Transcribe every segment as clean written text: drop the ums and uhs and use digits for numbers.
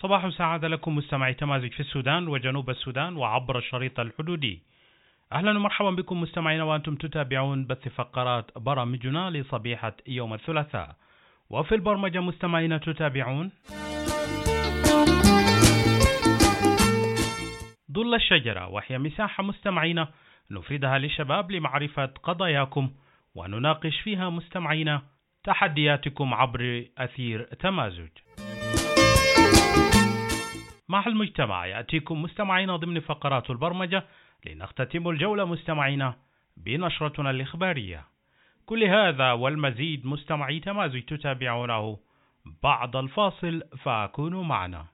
صباح سعادة لكم مستمعي تمازج في السودان وجنوب السودان وعبر الشريط الحدودي. أهلا ومرحبا بكم مستمعينا وأنتم تتابعون بث فقرات برامجنا لصبيحة يوم الثلاثاء. وفي البرمجة مستمعينا تتابعون ظل الشجرة، وهي مساحة مستمعينا نفردها للشباب لمعرفة قضاياكم ونناقش فيها مستمعينا تحدياتكم عبر أثير تمازج. مع المجتمع يأتيكم مستمعينا ضمن فقرات البرمجة لنختتم الجولة مستمعينا بنشرتنا الإخبارية. كل هذا والمزيد مستمعي تمازج تتابعونه بعد الفاصل، فكونوا معنا.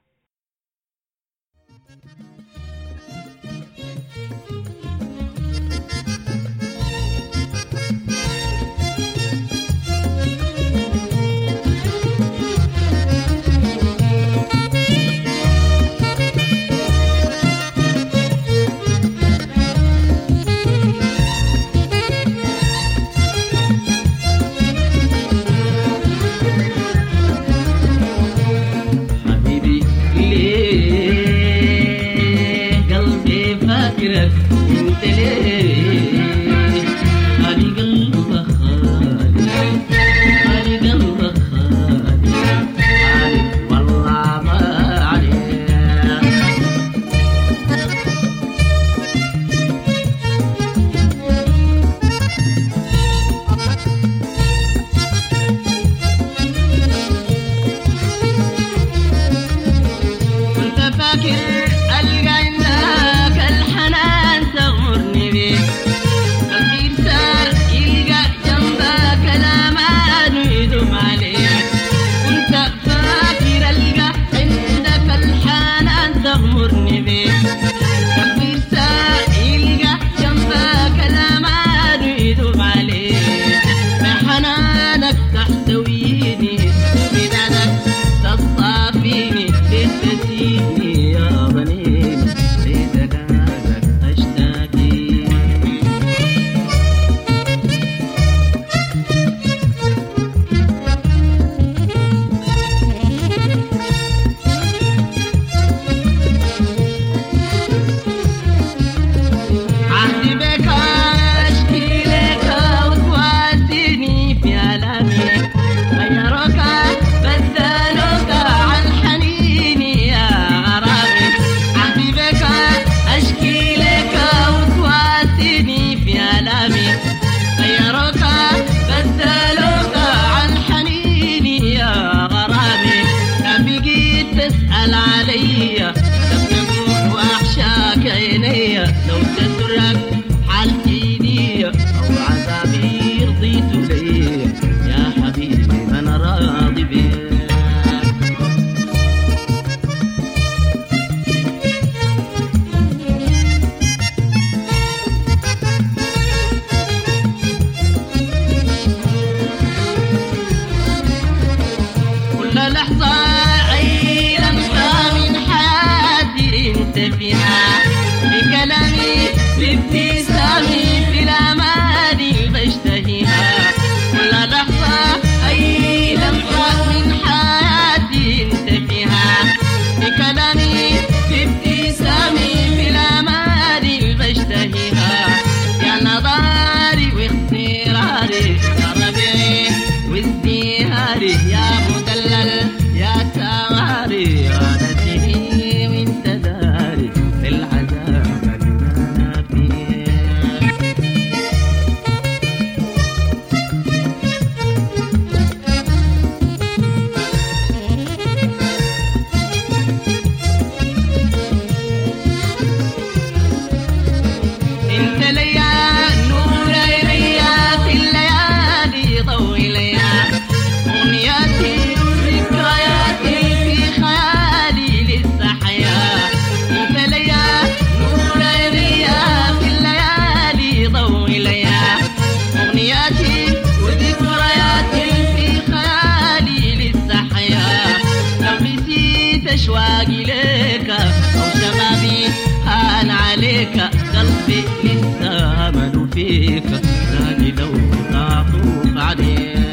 قلبي لسه امل فيك، راجي لو تعطوك عليه.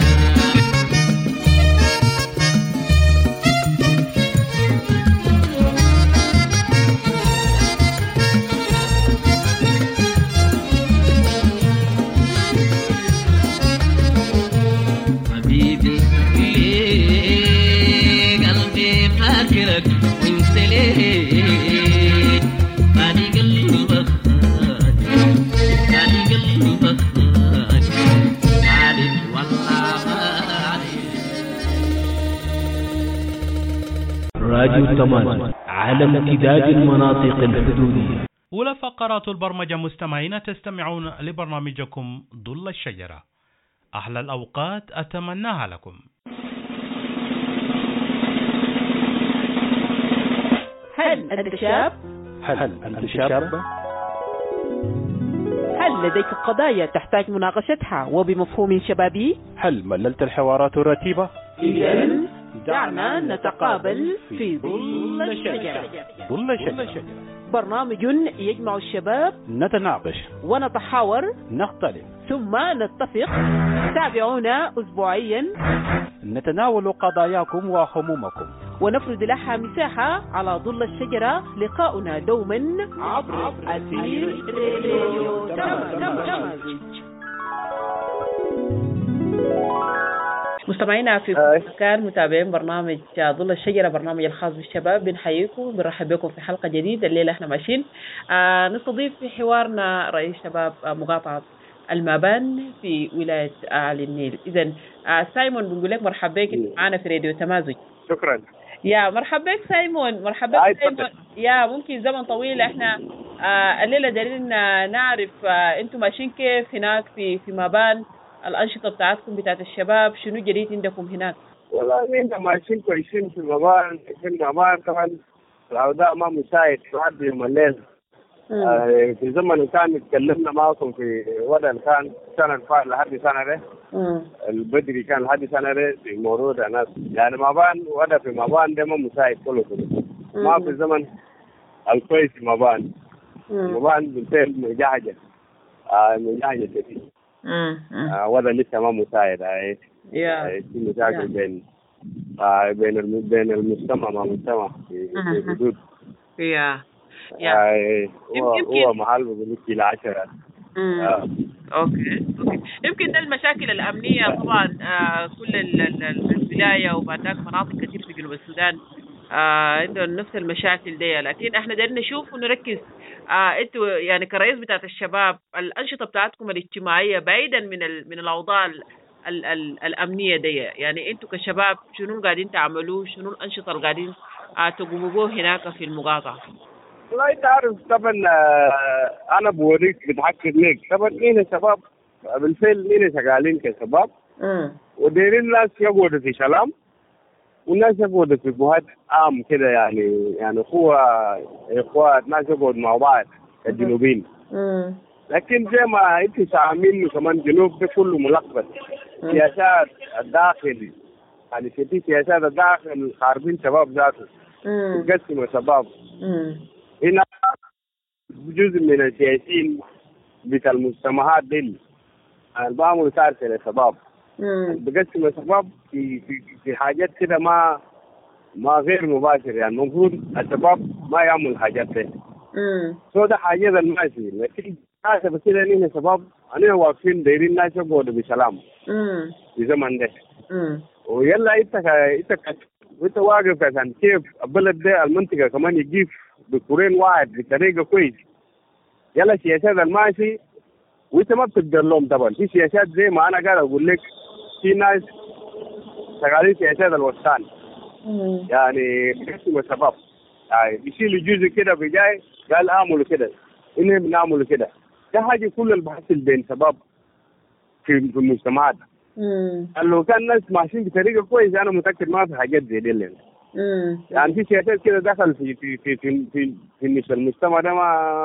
والله ما عليك. راديو التماس على امتداد المناطق الحدودية. أولى فقرات البرمجة مستمعين، تستمعون لبرنامجكم ظل الشجرة. أحلى الأوقات أتمناها لكم. هل أنت شاب؟ هل أنت شاب؟ هل لديك قضايا تحتاج مناقشتها وبمفهوم شبابي؟ هل مللت الحوارات الرتيبة؟ إذن دعنا نتقابل في ظل الشجرة. ظل الشجرة برنامج يجمع الشباب، نتناقش ونتحاور، نختلف، ثم نتفق. تابعونا أسبوعيا، نتناول قضاياكم وهمومكم، ونفرد لها مساحة على ظل الشجرة. لقاؤنا دوما عبر أثير راديو تمازج. مستمعينا في مكان، متابعين برنامج ظل الشجرة، برنامج الخاص بالشباب، بنحييكم، بنرحب بكم في حلقة جديدة. الليلة احنا ماشيين نستضيف في حوارنا رئيس شباب مقاطعة المابان في ولاية أعلى النيل. إذن سايمون، بنقول لك مرحبا بك معنا في راديو تمازج. شكرا. يا مرحبا بك سايمون. مرحبا بك سايمون. يا ممكن زمن طويل احنا الليلة دايرين نعرف انتم ماشيين كيف هناك في مابان، الأنشطة بتاعتكم بتاعت الشباب، شنو جديد عندكم هناك؟ والله احنا ماشيين كويسين في مابان. طبعا الأوضاع ما مساعد لحد يوم الليل. في زمن كان اتكلمنا معكم في وضع كان سنة الفائل لحد سنة ده البدري كان لحد سنة ده في مورود ناس يعني مابان. وضع في مابان ده ما مساعد كله ما في زمن الكويس في مابان. مابان بالفعل مجاهجة كثير. وضع لسه ما مساعد. في مشاكل بين المجتمع مع المجتمع في حدود. هو محل بقول إلى 10. اوكي. يمكن ده المشاكل الامنيه طبعا. كل الولايه وبعد ذاك مناطق كثير في جنوب السودان عندهم نفس المشاكل دي، لكن احنا دايرين نشوف ونركز. انتوا يعني كرئيس بتاعت الشباب، الانشطه بتاعتكم الاجتماعيه بعيدا من الاوضاع الامنيه دي، يعني انتوا كشباب شنو قاعدين تعملوه؟ شنو الانشطه اللي قاعدين تقوموا بوه هناك في المقاطعه؟ والله تعرف طبعا انا بوريك بتحكي لك طبعا هنا شباب بالفعل هنا شغالين كشباب ودايرين الناس يقعدوا في سلام والناس يقعدوا في بهات عام كده يعني اخوات ناس يقعدوا مع بعض الجنوبين. لكن زي ما انت سامعين كمان جنوب ده كله ملخبط. سياسات الداخل يعني في سياسات الداخل خاربين شباب ذاته يقسموا شباب. هنا جزء من السياسيين بتاع المجتمعات دي بعملوا كارثة للشباب. بقسم الشباب في حاجات كده ما غير مباشر. يعني المفروض الشباب ما يعمل حاجات دي. ده حاجات الماشي. لكن حسب كده هنا شباب أنا واقفين دايرين ناس يقعدوا بسلام في زمن ده. ويلا انت واقف عشان كيف البلد ده المنطقة كمان يجيب بكورين واحد بطريقة كويس. يلا سياسات الماشي وانت ما بتقدر لهم. طبعا في سياسات زي ما انا قاعد اقول لك في ناس شغالين سياسات الوسطان يعني بيقسموا الشباب يعني بيشيلوا جزء كده بجاي قال اعملوا كده انهم بنعملوا كده. ده حاجة كل البحث بين شباب في المجتمعات. لو كان الناس ماشيين بطريقة كويسة انا متأكد ما في حاجات زي دي لنا. يعني في سياسات كده دخل في المجتمع ده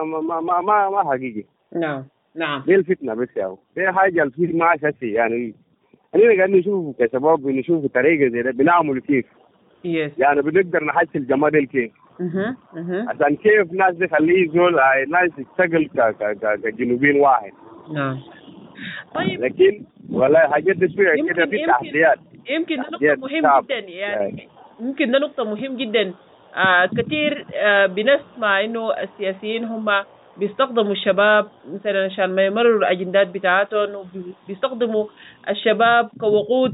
ما حقيقي. نعم دي الفتنة بس ياهو. دي حاجة الفيل ما أساسي يعني. أنا قاعد نشوف كشباب بنشوف طريقة زي ده بنعمل كيف. يعني بنقدر نحصل جمال كيف. عشان كيف ناس دي خليه يزول ناس يشتغل كجنوبين واحد. نعم. طيب. لكن والله حاجات دي شوية كده في تحديات. يمكن ده نقطة مهم جدا يعني. ممكن ده نقطة مهم جدا. كثير بنسمع إنه السياسيين هم بيستخدموا الشباب مثلا عشان ما يمرروا الأجندات بتاعتهم، وبيستخدموا الشباب كوقود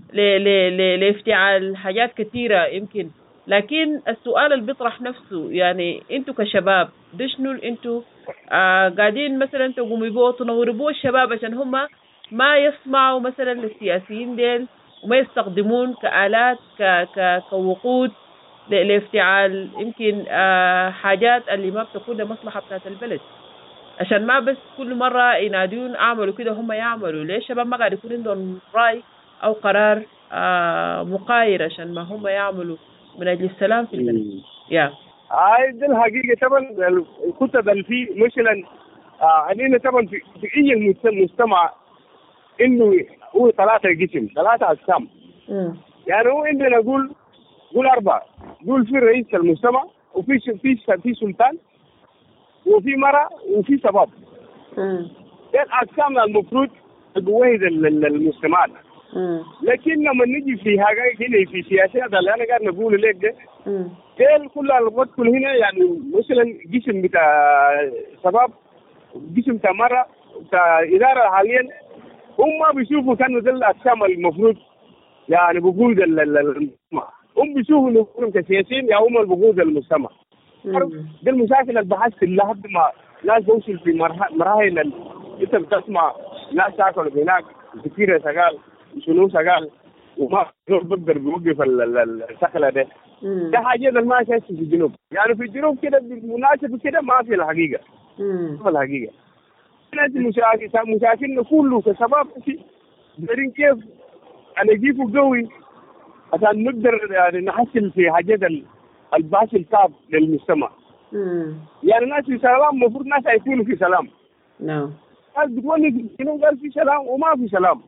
لافتعال حاجات كثيرة يمكن. لكن السؤال اللي بيطرح نفسه يعني انتوا كشباب ده شنو انتوا قاعدين مثلا تقوموا بيه تنوروا بيه الشباب عشان هم ما يسمعوا مثلا للسياسيين ديل وما يستخدمون كآلات كوقود لافتعال يمكن حاجات اللي ما بتكون لمصلحة بتاعت البلد، عشان ما بس كل مرة ينادون اعملوا كده هم يعملوا. ليش الشباب ما قاعد يكون عندهم رأي أو قرار مقاير عشان ما هم يعملوا من أجل السلام في البلد؟ هاي دي الحقيقة. طبعا الكتب اللي فيه مثلا علينا طبعا في أي مجتمع إنه هو 3 قسم 3 أقسام. يعني هو عندنا نقول 4، قول في رئيس المجتمع وفي سلطان وفي مرأة وفي شباب. ده الأقسام المفروض تقويد المجتمعات. لكن لما نجي في حاجة هنا في سياسات اللي أنا قاعد نقول لك ده كل الوقت كل هنا يعني مثلا قسم بتاع شباب قسم بتاع مرأة بتاع إدارة حاليا هم ما بيشوفوا كانوا ده الأقسام المفروض يعني بقود المجتمع. هم بيشوفوا إنهم كسياسيين يا هم البقود المجتمع. ده المشاكل اللي بحثت لحد ما ناس توصل في مراحل أنت بتسمع ناس تاكل هناك كثير شغال شنو شغال وما بقدر بيوقف الشكل ده. ده حاجة ما شايف في الجنوب. يعني في الجنوب كده بالمناسبة كده ما في الحقيقة. ما الحقيقة. ناس مشاكلنا كله كشباب في دارين كيف أنا أجيبه قوي عشان نقدر يعني نحصل في حاجات الباس الكاب للمجتمع. يعني ناس في سلام المفروض ناس يكونوا في سلام. ناس بتقول لي قال في سلام وما في سلام.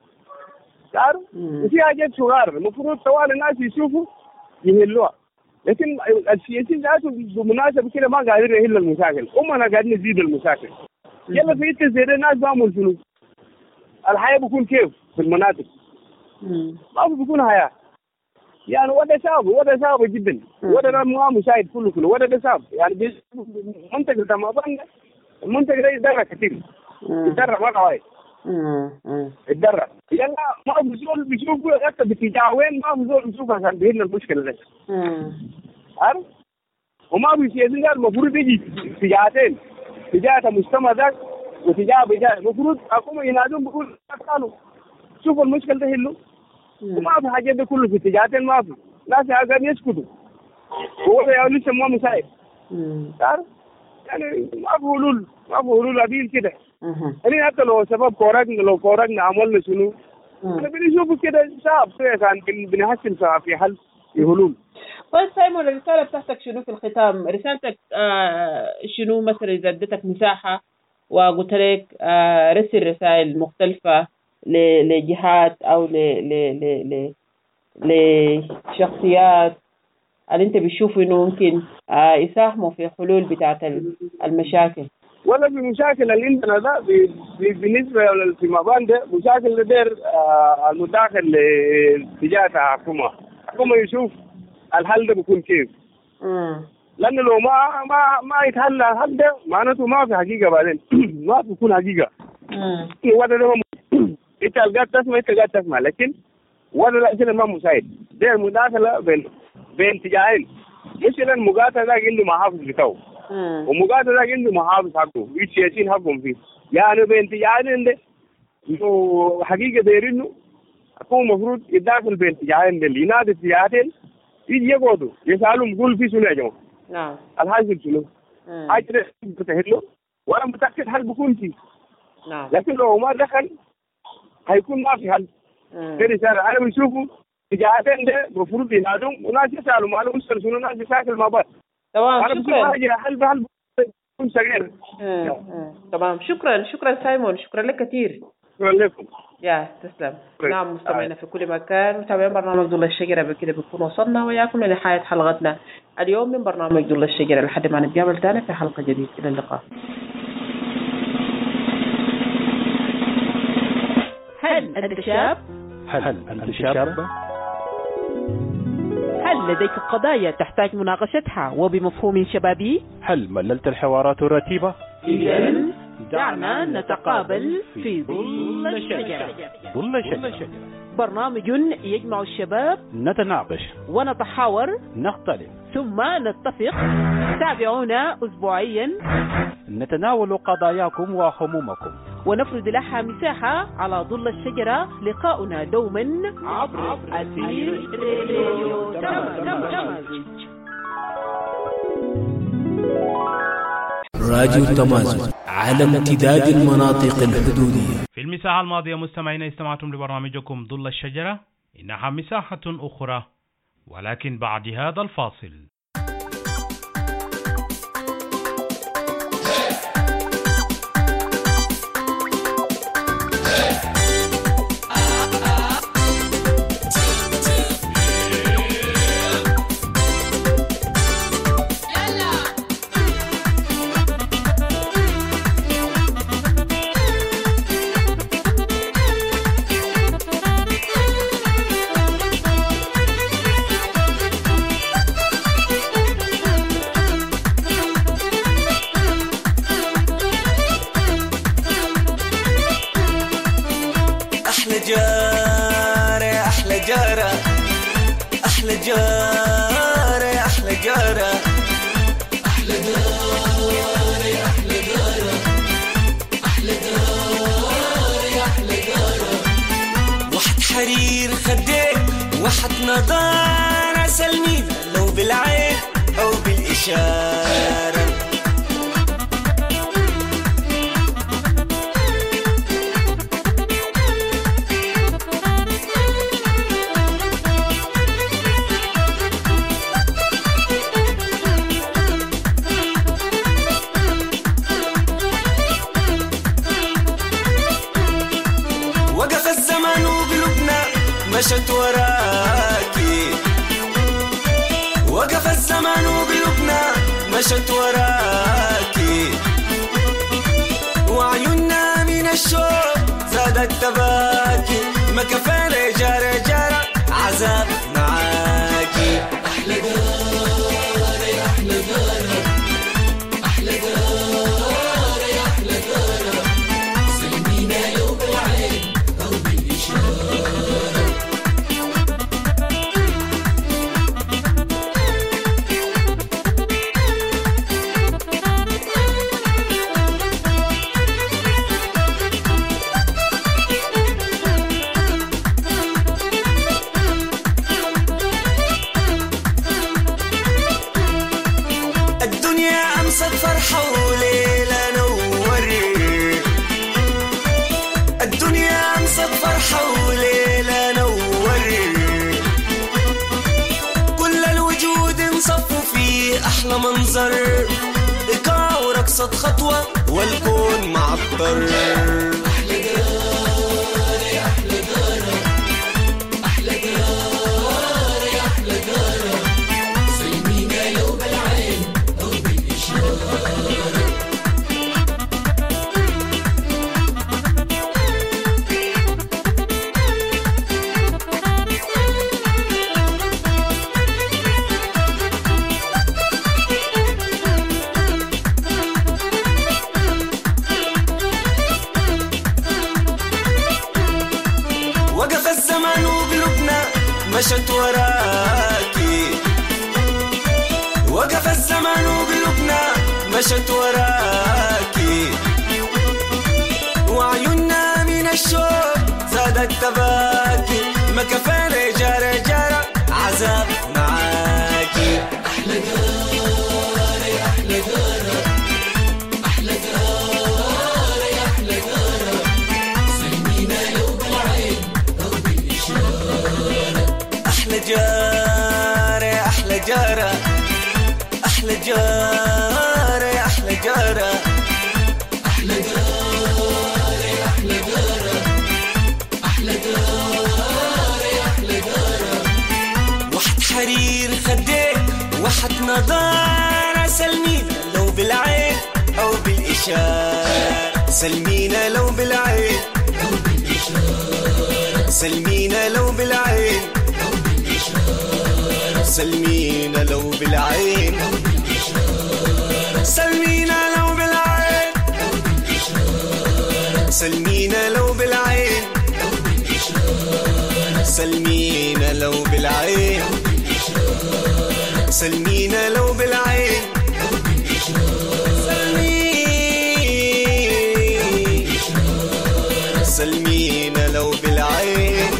تعرف؟ وفي حاجات صغار المفروض طوال الناس يشوفوا يهلوها. لكن السياسيين ذاتهم بمناسبة كده ما قادرين يهلوا المشاكل، هم أنا قاعدين نزيد المشاكل. يلا في التزيد الناس بعمل شنو؟ الحياة بيكون كيف في المناطق؟ ما بيكون حياة. يعني وده صعب جدا. وده ما مساعد كله وده ده صعب. يعني منطقة تمام المنطقة ده يتدرى كثير. يتدرى مرة واحد. يتدرى. يلا ما بزول بيشوفوا حتى باتجاه وين ما بزول بيشوف عشان بيهنا المشكلة ده. عارف؟ وما بيسياسين المفروض يجي اتجاهاتين. اتجاه المجتمع ذاك واتجاه بجاه. المفروض أقوم ينادون بقول قالوا شوفوا المشكلة ده هلو. وما في حاجة ده كله في اتجاهاتين ما في. ناس قاعدين يسكتوا. هو ده لسه ما مساعد. تعرف؟ يعني ما في حلول عديل كده. يعني حتى لو سبب كورقنا عملنا شنو أنا بنشوفه كده صعب كان بنحسن في حل الحلول. طيب سايمون الرسالة بتاعتك شنو في الختام؟ رسالتك شنو مثلا إذا اديتك مساحة وقلت لك رسل رسائل مختلفة لجهات أو لشخصيات اللي انت بتشوفوا انه ممكن يساهموا في حلول بتاعت المشاكل؟ ولا في مشاكل اللي عندنا ده بالنسبه للمبان ده مشاكل غير المداخل لاتجاه الحكومه يشوف الحل ده بيكون كيف. لانه لو ما يتحل الحل ده معناته ما في حقيقه بعدين ما بيكون حقيقه. وده ده انت قاعد تسمع لكن ولا لا كده ما مساعد. ده المداخله بين اتجاهين. مثلا مقاتل ده عنده محافظ بتاعه ومقاتل ده عنده محافظ حقه والسياسيين حقهم فيه. يعني بين اتجاهين ده لو حقيقه دايرينه هو المفروض يتداخل بين اتجاهين ده ينادي اتجاهين يجي يقعدوا يسالهم يقول في شنو يا جماعه؟ نعم الحاجه شنو؟ حاجه بتهله وانا متاكد حل بيكون فيه. نعم لكن لو ما دخل هيكون ما في حل. في رساله انا بشوفه اتجاهين ده المفروض ينادون وناس يسالوا ما لهم شنو ناس يشاكل مع بعض. تمام شكرا. حل بيكون صغير. تمام شكرا سايمون، شكرا لك كثير. شكرا لكم. يا تسلم. نعم مستمعينا في كل مكان متابعين برنامج ضل الشجرة. بكده بنكون وصلنا وياكم لنهاية حلقتنا اليوم من برنامج ضل الشجرة لحد ما نتقابل تاني في حلقة جديدة. إلى اللقاء. هل أنت شاب؟ هل لديك قضايا تحتاج مناقشتها وبمفهوم شبابي؟ هل مللت الحوارات الرتيبة؟ إذن دعنا نتقابل في ظل الشجرة. ظل الشجرة برنامج يجمع الشباب، نتناقش ونتحاور، نختلف ثم نتفق. تابعونا أسبوعيا نتناول قضاياكم وهمومكم. ونفرد لها مساحة على ظل الشجرة. لقاؤنا دوما عبر أثير راديو تمازج. راديو تمازج على امتداد المناطق الحدودية. في المساحة الماضية مستمعين استمعتم لبرنامجكم ظل الشجرة. إنها مساحة أخرى ولكن بعد هذا الفاصل. حرير خديك وحط نظارة سلمين لو بالعين أو بالإشارة. وقف الزمن وقلوبنا مشت وراكي. وقف الزمن وقلوبنا مشت وراكي. وعيوننا من الشوق زادت تباكي. ما كفانا جارة جارة عذاب معاكي. أحلى جارة يا أحلى جارة. أحلى جارة يا أحلى جارة. سلمينا لو بالعين أو بالإشارة. الدنيا أمست فرحة وليلة نوري. الدنيا أمست فرحة وليلة نوري. كل الوجود انصفوا في أحلى منظر. إيقاع ورقصة خطوة والكون معطر. أحلى جارة يا أحلى جارة. أحلى جارة يا أحلى جارة. سلمينا لو بالعين أو بالإشارة. وقف الزمن وقلوبنا مشت وراكي. وقف الزمن وقلوبنا مشت وراكي. وعيوننا من الشوق زادت تباكي. ما كفانا جارة جارة عذاب معاكي. أحلى جارة يا أحلى جارة. أحلى جارة يا أحلى جارة. سلمينا لو بالعين أو بالإشارة. أحلى جارة يا أحلى جارة. أحلى جارة يا أحلى جارة. أحلى جارة يا أحلى جارة. أحلى جارة يا أحلى جارة. وحد حرير خديك وحد نظارة سلمينا لو بالعين أو بالإشارة. سلمينا لو بالعين أو بالإشارة. سلمينا لو بالعين أو بالإشارة. سلمينا لو بالعين أو بالإشارة. سلمينا لو بالعين أو بالإشارة. سلمينا لو بالعين أو بالإشارة. سلمينا لو بالعين أو بالإشارة. سلمينا لو بالعين أو بالإشارة. سلمينا سلمينا لو بالعين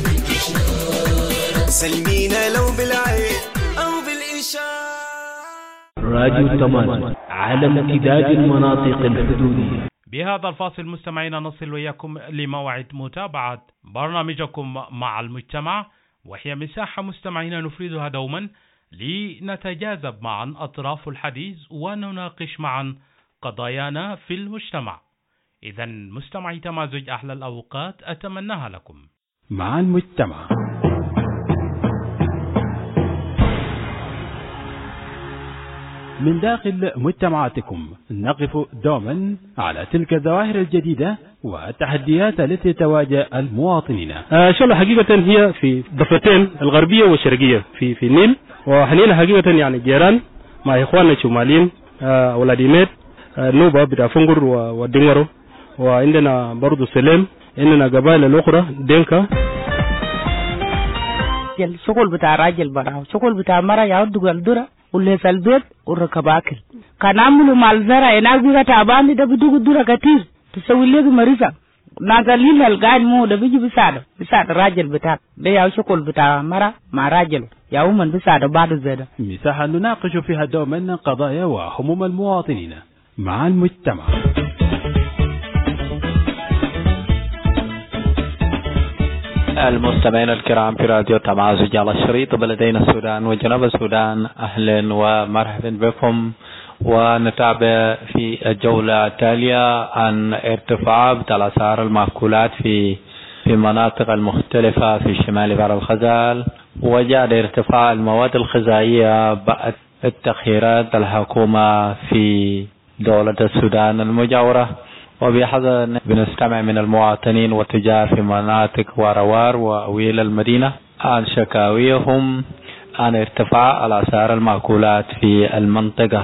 سلمينا لو بالعين أو بالإشارة. راديو تماس عالم امتداد المناطق الحدودية. بهذا الفاصل مستمعينا نصل وإياكم لموعد متابعة برنامجكم مع المجتمع، وهي مساحة مستمعينا نفردها دوما لنتجاذب معا أطراف الحديث ونناقش معا قضايانا في المجتمع. إذا مستمعي تمازج أحلى الأوقات أتمناها لكم مع المجتمع. من داخل مجتمعاتكم نقف دوما على تلك الظواهر الجديدة والتحديات التي تواجه المواطنين. إن شاء الله حقيقة هي في ضفتين الغربية والشرقية في النيل، وحنين حقيقة يعني جيران مع إخواننا الشماليين ولاديمير نوبة بتاع فنجر ودينغرو، وعندنا برضو سليم، عندنا قبائل الأخرى دينكا. الشغل بتاع راجل برا شغل بتاع مرة يعود الدرة واللي في البيت والركب أكل. كان عملوا مع الزرع هناك بيجا تعبان ده بدوق الدرة كتير تسوي لي مريضة نازلين القاعد مو ده بيجي بيساعد الراجل بتاعك ده يا شغل بتاع مرة مع راجل يا ومن بيساعد بعض الزيادة. مساحة نناقش فيها دوما قضايا وهموم المواطنين مع المجتمع. المستمعين الكرام في راديو تمازج على الشريط بلدين السودان وجنوب السودان، أهلا ومرحبا بكم، ونتابع في الجولة التالية عن ارتفاع الأسعار المأكولات في مناطق المختلفة في شمال بحر الغزال، وجاء ارتفاع المواد الغذائية بعد التخييرات الحكومة في دولة السودان المجاورة. وبهذا بنستمع من المواطنين والتجار في مناطق واروار وأويل المدينة عن شكاويهم عن ارتفاع الأسعار المأكولات في المنطقة.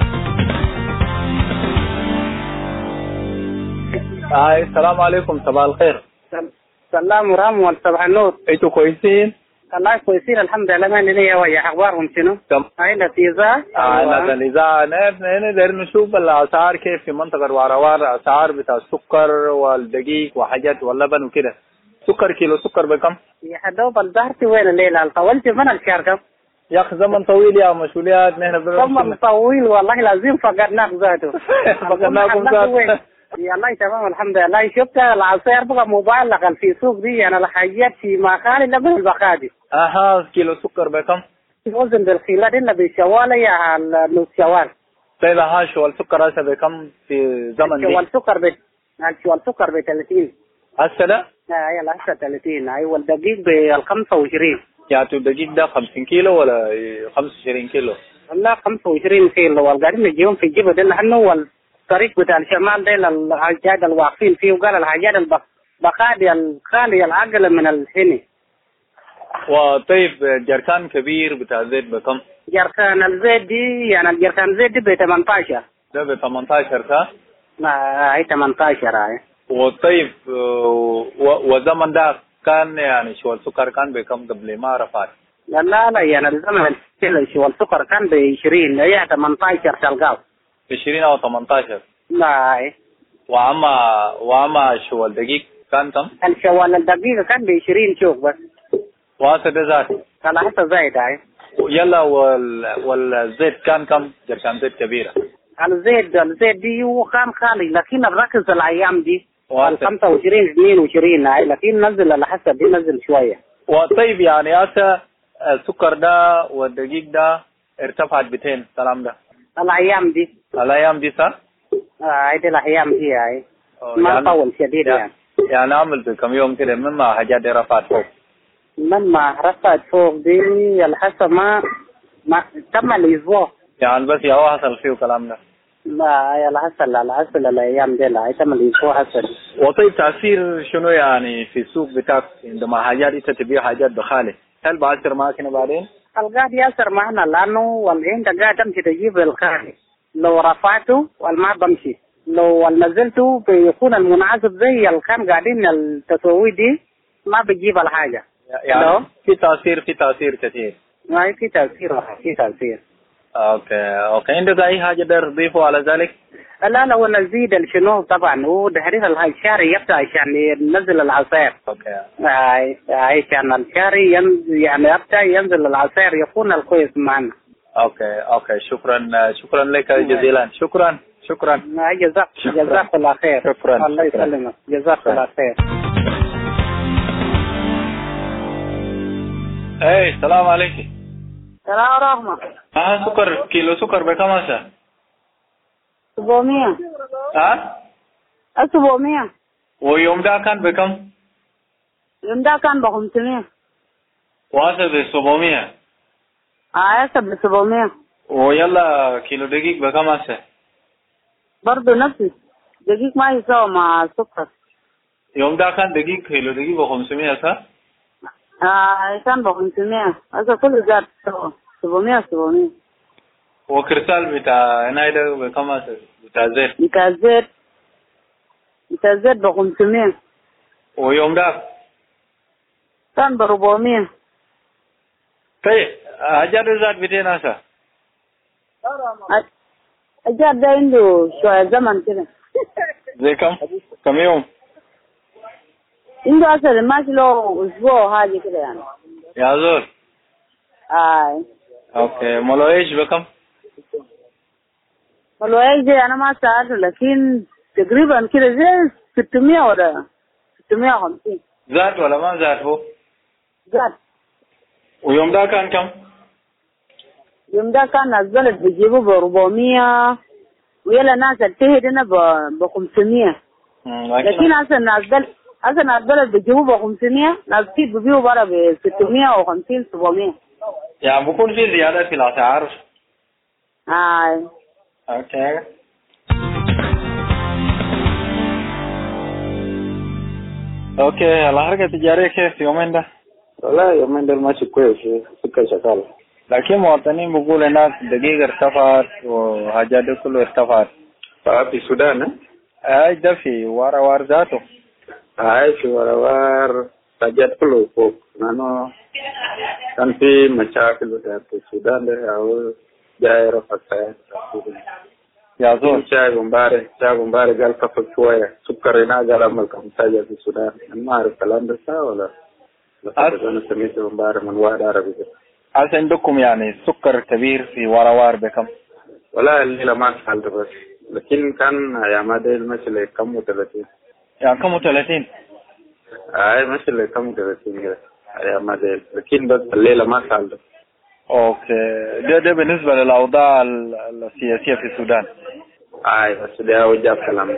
السلام عليكم، صباح الخير. سلام ورحمة صباح النور. انتوا كويسين؟ والله كويسين الحمد لله. ما لي ويا اخبارهم شنو؟ هاي الإذاعة. الإذاعة نقدر نشوف الأسعار كيف في منطقة واروار، أسعار بتاع السكر والدقيق وحاجات واللبن وكده. سكر كيلو سكر بكم؟ يا حدوب الظهرتي وين الليلة طولت من الشهر كم؟ يا أخي زمن طويل يا مسؤوليات نحن زمن طويل والله لازم فقدناك ذاته. فقدناكم ذاته. يلا تمام الحمد لله. شفت العصير بقى مبالغ في سوق دي، أنا الحاجات في مخالي لا بالبخادي. كيلو سكر بكم؟ وزن بالخيلات إلا بشوال يا نص شوال. طيب شوال سكر هسه بكم في زمن دي؟ شوال سكر ب 30. هسه ده؟ يلا هسه 30. أيوة الدقيق ب 25. يعني الدقيق ده 50 كيلو ولا 25 كيلو؟ لا 25 كيلو، والقاعدين نجيهم في الجبل ده لأنه الطريق بتاع الشمال ده الحاجات الواقفين فيه، وقال الحاجات البخادي الخالية العقل من الهني. وطيب جركان كبير بتاع زيت بكم؟ جركان الزيت دي يعني الجركان زيت دي ب 18. ده ب 18 صح؟ هي 18 هاي. وطيب وزمن ده كان يعني شو السكر كان بكم قبل ما رفعت؟ لا يعني الزمن شو السكر كان ب 20، هي 18 تلقاه. 20 أو 18؟ لا هاي. وأما شو الدقيق كان كم؟ الشوال الدقيقة كان ب 20 شوك بس. وهذا ده زاد؟ كان حتى زايد هاي. يلا والزيت كان كم؟ جركان زيت كبيرة. الزيت دي هو كان خالي، لكن الركز الأيام دي 25 22 هاي، لكن نزل على حسب دي نزل شوية. وطيب يعني هسه السكر ده والدقيق ده ارتفعت بتين الكلام ده؟ الأيام دي صح؟ هاي دي الأيام دي هاي. ما طول شديد يعني عمل بكم يوم كده مما حاجات دي رفعت فوق؟ مما رفعت فوق دي الحسب ما تم الأسبوع. يعني بس يا هو حصل فيه الكلام ده؟ لا يا حصل الأيام دي لا تم الأسبوع حصل. وطيب تأثير شنو يعني في السوق بتاعك عندما حاجات انت تبيع حاجات بخالي؟ هل بأثر معك هنا بعدين؟ القاعد يأثر معنا لأنه والأنت قاعد تمشي تجيب الخالي، لو رفعته والما بمشي، لو نزلته بيكون المناسب زي اللي كان قاعدين التسوي دي ما بتجيب الحاجة. يعني في تأثير كثير. ما في تأثير. اوكي عندك اي حاجه داير تضيفه على ذلك؟ لا لو نزيد الشنو طبعا هو تحرير الشهري يبدا عشان ينزل العصير. اوكي عشان الشهري يعني يبدا ينزل العصير يكون الكويس معنا. اوكي شكرا لك جزيلا. شكرا جزاك الله خير. شكرا الله يسلمك. جزاك الله خير. اي السلام عليكم. السلام ورحمة. سكر كيلو سكر بكم هسه؟ 700. 700. ويوم ده كان بكم؟ يوم ده كان ب 500. وهسه ب 700. هسه ب 700. ويلا كيلو دقيق بكم هسه؟ برضه نفسي دقيق ما يساوي مع السكر. يوم ده كان دقيق كيلو دقيق ب 500 صح؟ كان ب 500. هسه كله زاد 700. وكرسال بتاع هنا بكم هسه؟ بتاع زيت ب 500. ويوم ده كان ب 400. طيب أجار زاد 200 هسه؟ أجار ده عنده شوية زمن كده. زي كم يوم؟ عنده هسه ماشي له أسبوع حاجة كده يعني. يا زول. اوكي مولو ايش بكم؟ مولو ايش دي انا ما سألته لكن تقريبا كده زي 600 ولا 650. زاد ولا ما زاد هو؟ زاد. ويوم ده كان كم؟ يوم ده كان نزلت بيجيبوا ب 400 ويلا ناس التهد هنا ب 500. لكن هسه نزلت بيجيبوا ب 500 ناس كتير بيبيعوا برا ب 650 700. يعني بكون في زيادة في الأسعار. اوكي. الحركة التجارية كيف يومين ده؟ والله يومين ده ماشي كويس سكر شغال. لكن مواطنين بيقول هناك دقيقة ارتفعت وحاجات دي كله ارتفعت. في السودان ده في وار ذاته. في وار حاجات كله فوق لأنه كان في مشاكل في السودان ده أو جاي رفع السعر. يا زول شايف مبارك قال كفك شوية سكر هنا قال عمل كم حاجة في السودان ما أعرف الكلام ده صح ولا أنا سمعته مبارك من واحد عربي. هل عندكم يعني سكر كبير في وروار بكم؟ ولا الليلة ما سألت بس لكن كان يا مادة مثل كم 30. يعني كم 30؟ مثل كم 30 كده يا مادة لكن بس الليلة ما سألت. اوكي ده بالنسبة للأوضاع السياسية في السودان. بس ده وجاب كلام.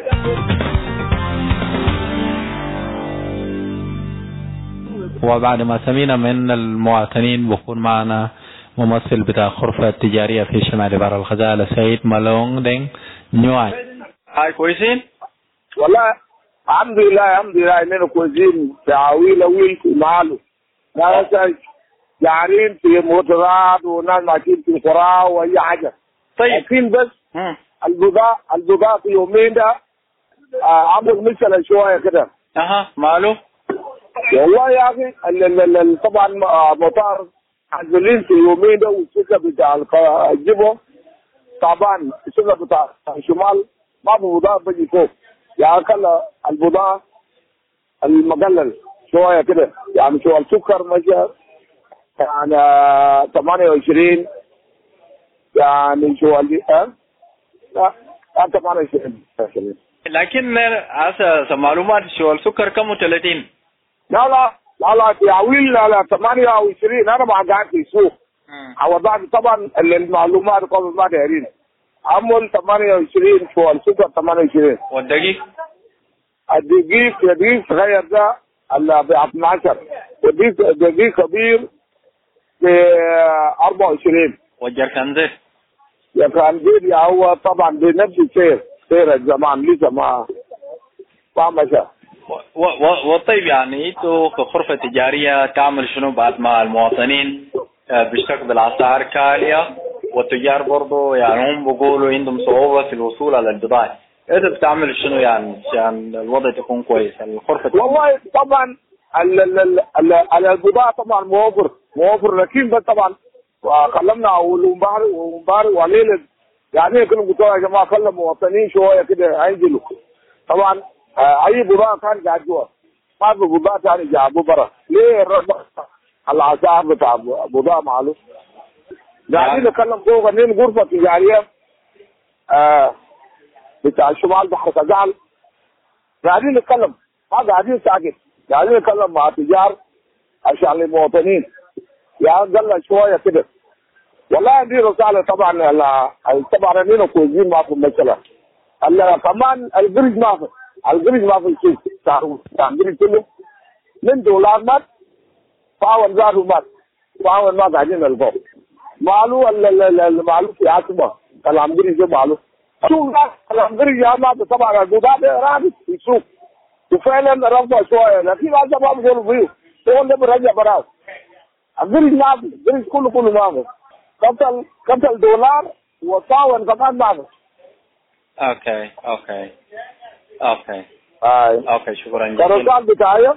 وبعد ما سمينا من المواطنين بكون معنا ممثل بتاع الغرفة التجارية في شمال بحر الغزال السيد مالونغ دينغ نيواي. كويسين؟ والله الحمد لله إننا كويسين تعاويل معلو ناس جارين في موترات وناس ماشيين في القرى وأي حاجة. طيب لكن بس البضاعة في يومين ده عمل مثل شوية كده. ماله؟ والله يا أخي طبعا مطار عزلين في يومين ده والسكة بتاع الجبهة طبعا السكة بتاع الشمال ما بضاعة بيجي فوق يعني كلا البضاعة المقلل شوية كده يعني شو السكر ماشي يعني 28 يعني شو لا 28. لكن هسه معلومات شو السكر كم 30؟ لا في عويل لا 28 انا ما قاعد في السوق. عوضات طبعا المعلومات قبل ما دايرين عمل 28 شو السكر 28. والدقيق؟ الدقيق صغير ده ب 12 والدقيق كبير ب 24. والجركان زيت؟ جركان زيت هو طبعا بنفس سير الزمان لسه ما مشى. وطيب يعني انتوا كغرفة تجارية تعمل شنو بعد ما المواطنين بيشتكوا بالاسعار كالية والتجار برضو يعني هم بيقولوا عندهم صعوبة في الوصول على البضائع، انت بتعمل شنو يعني عشان الوضع يكون كويس الغرفة؟ والله طبعا البضاعة طبعا موفر لكن بس طبعا وكلمنا اول ومبارك وليله يعني كلهم قلت يا جماعه كلموا مواطنين شويه كده هينزلوا. طبعا اي بضاعه كان قاعد جوا ما في بضاعه ثانيه جابوا برا. ليه الاسعار بتاع بضاعه معلوم قاعدين نتكلم فوق ان غرفه تجاريه بتاع شمال بحر كجعل قاعدين نتكلم ما قاعدين ساكت قاعدين نتكلم مع تجار عشان المواطنين يعني قلنا شويه كده. والله دي رساله طبعا التبرانين كويسين ما في المساله. كمان القرش ما في السوق القرش كله من دولار مات فاول زادوا مات فاول ما قاعدين نلقوه معلوم المعلوم في عاصمه كلام قرش معلوم شو كلام قرش ما طبعا البضاعه رابط في السوق وفعلا رفضوا شويه لكن هذا ما بيقولوا فيه هو اللي برجع براه القرش ما في القرش كله ما في قتل دولار وطاون كمان ما في. اوكي شكرا جزيلا. الرسالة بتاعي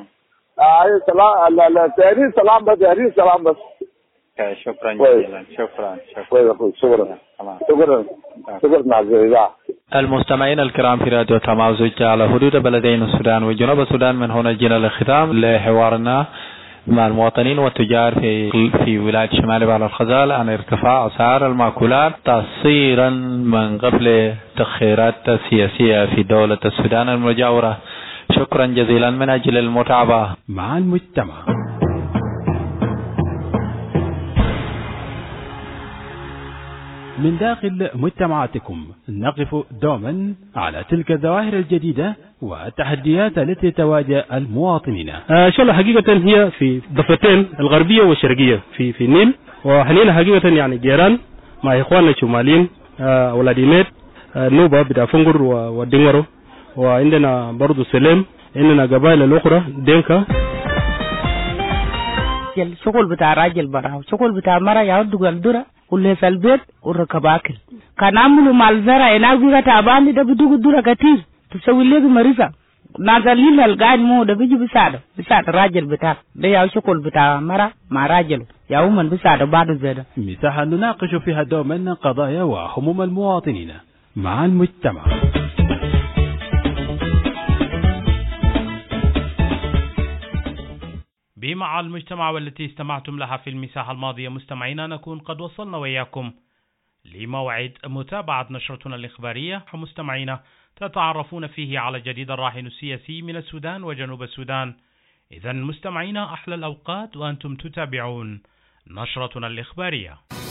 سلام بس. اوكي شكرا جزيلا. شكرا المستمعين الكرام في راديو تمازج على حدود بلدين السودان وجنوب السودان. من هنا جينا الختام لحوارنا مع المواطنين والتجار في ولاية شمال بحر الغزال عن ارتفاع أسعار المأكولات تأثيرا من قبل تأخيرات سياسية في دولة السودان المجاورة. شكرا جزيلا من أجل المتابعة مع المجتمع. من داخل مجتمعاتكم نقف دوما على تلك الظواهر الجديدة والتحديات التي تواجه المواطنين. إن شاء الله حقيقة هي في ضفتين الغربية والشرقية في النيل، وحنين حقيقة يعني جيران مع إخواننا الشماليين ولاديميت نوبة بتاع فنجر ودينغرو، وعندنا برضو سليم، عندنا قبائل الأخرى دينكا. الشغل بتاع راجل براه، الشغل بتاع مرة يعود الدرة واللي في البيت والركب أكل. كان عملوا مع الزرع هناك بيجا تعبان ده بدوق الدرة كتير تسوي لك مريضة نازلين القاعد مو ده بيجي بيساعد الراجل بتاعك ده يا شغل بتاع مرة مع راجل يا من بيساعد بعض زيادة. مساحة نناقش فيها دوما قضايا وهموم المواطنين مع المجتمع. بمع المجتمع والتي استمعتم لها في المساحة الماضية مستمعينا نكون قد وصلنا وإياكم لموعد متابعة نشرتنا الإخبارية. مستمعينا تتعرفون فيه على جديد الراهن السياسي من السودان وجنوب السودان. إذن مستمعينا أحلى الأوقات وأنتم تتابعون نشرتنا الإخبارية.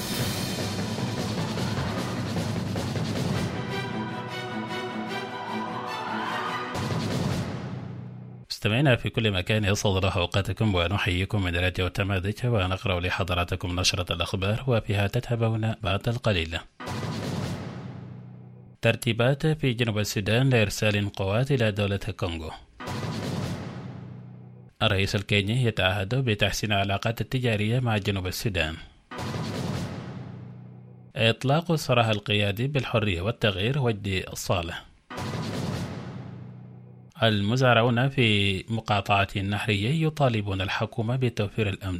مستمعينا في كل مكان يسعد الله أوقاتكم ونحييكم من راديو تمازج ونقرأ لحضراتكم نشرة الأخبار وفيها تتابعون بعد القليل. ترتيبات في جنوب السودان لإرسال قوات إلى دولة الكونغو. الرئيس الكيني يتعهد بتحسين العلاقات التجارية مع جنوب السودان. إطلاق الصراع القيادي بالحرية والتغيير وجدي صالح. المزارعون في مقاطعة النهرية يطالبون الحكومة بتوفير الأمن.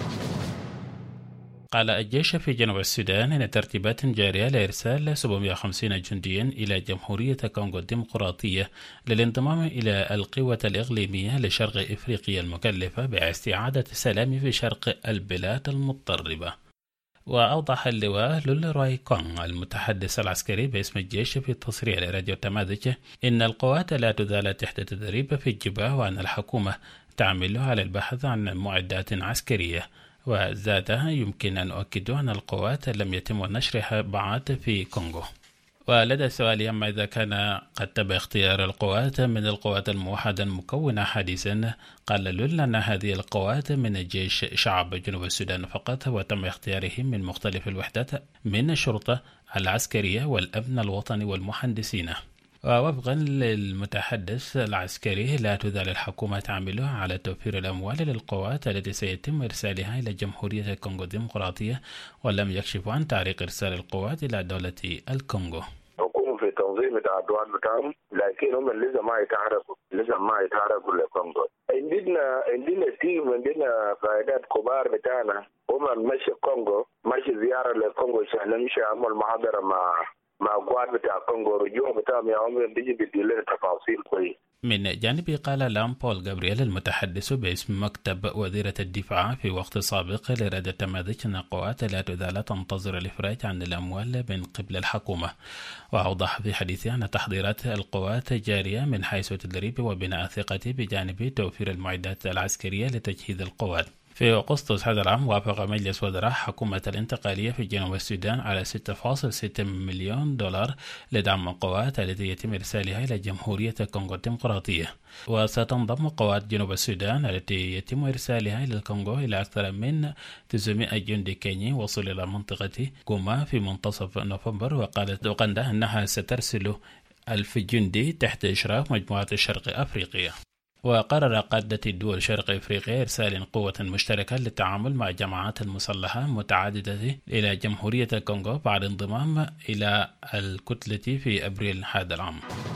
قال الجيش في جنوب السودان إن ترتيبات جارية لإرسال 750 جنديا إلى جمهورية كونغو الديمقراطية للانضمام إلى القوة الإقليمية لشرق إفريقيا المكلفة باستعادة السلام في شرق البلاد المضطربة. وأوضح اللواء لول روي كونغ المتحدث العسكري باسم الجيش في التصريح لراديو تمازج إن القوات لا تزال تحت تدريب في الجبهة وأن الحكومة تعمل على البحث عن معدات عسكرية. وزاد يمكن أن أؤكد أن القوات لم يتم نشرها بعد في كونغو. ولدى السؤال عما إذا كان قد تم اختيار القوات من القوات الموحدة المكونة حديثا، قال لول أن هذه القوات من الجيش شعب جنوب السودان فقط، وتم اختيارهم من مختلف الوحدات من الشرطة العسكرية والأمن الوطني والمهندسين. ووفقا للمتحدث العسكري لا تزال الحكومة تعمل على توفير الأموال للقوات التي سيتم إرسالها إلى جمهورية الكونغو الديمقراطية، ولم يكشف عن تاريخ إرسال القوات إلى دولة الكونغو. نقوم في تنظيم بتاع الدول بتاعهم، لكن هم لسه ما يتعرفوا للكونغو. عندنا تيم، عندنا قائدات كبار بتاعنا هم ماشي الكونغو، ماشي زياره للكونغو عشان نمشي عمل محاضره مع قوات بتاع الكونغو. رجوع بتاعهم يا عمر بيجي بيدي لنا تفاصيل كويس. من جانبه قال لام بول جابرييل المتحدث باسم مكتب وزيرة الدفاع في وقت سابق لإرادة تماذج أن القوات لا تزال تنتظر الإفراج عن الأموال من قبل الحكومة. وأوضح في حديثه أن تحضيرات القوات جارية من حيث تدريب وبناء الثقة بجانب توفير المعدات العسكرية لتجهيز القوات. في أغسطس هذا العام وافق مجلس وزراء حكومة الانتقالية في جنوب السودان على 6.6 مليون دولار لدعم القوات التي يتم إرسالها إلى جمهورية الكونغو الديمقراطية. وستنضم قوات جنوب السودان التي يتم إرسالها إلى الكونغو إلى أكثر من 900 جندي كيني وصل إلى منطقة كوما في منتصف نوفمبر. وقالت أوغندا أنها سترسل 1000 جندي تحت إشراف مجموعة الشرق أفريقيا. وقرر قادة الدول الشرق أفريقيا إرسال قوة مشتركة للتعامل مع جماعات مسلحة متعددة إلى جمهورية الكونغو بعد انضمام إلى الكتلة في أبريل هذا العام.